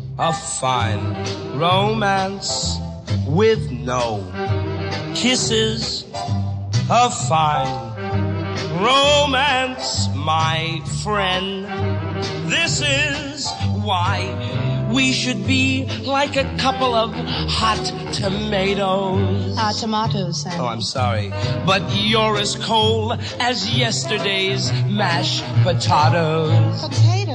A fine romance with no kisses. A fine romance, my friend. This is why we should be like a couple of hot tomatoes. Tomatoes, Sam. Oh, I'm sorry. But you're as cold as yesterday's mashed potatoes. Potatoes.